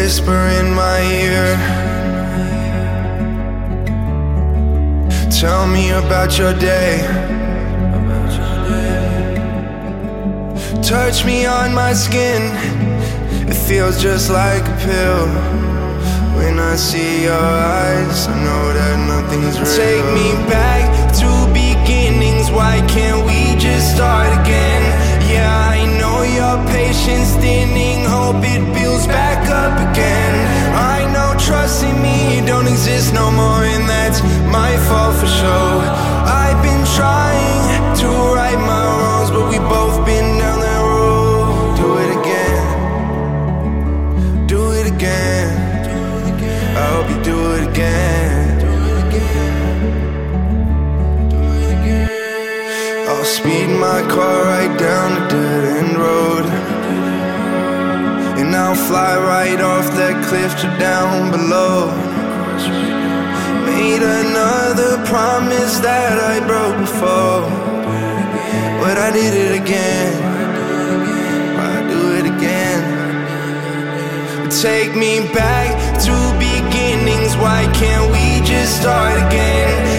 whisper in my ear. Tell me about your day. Touch me on my skin. It feels just like a pill. When I see your eyes, I know that nothing's real. Take me back to beginnings. Why can't we just start again? Yeah, I know your patience thinning. Hope it builds back up again. I know trust in me don't exist no more, and that's my fault for sure. I've been trying to right my wrongs, but we both been down that road. Do it again. Do it again. I hope you do it again. I'll speed my car right down the dead end road, and I'll fly right off that cliff to down below. Made another promise that I broke before, but I did it again. I do it again. Take me back to beginnings. Why can't we just start again?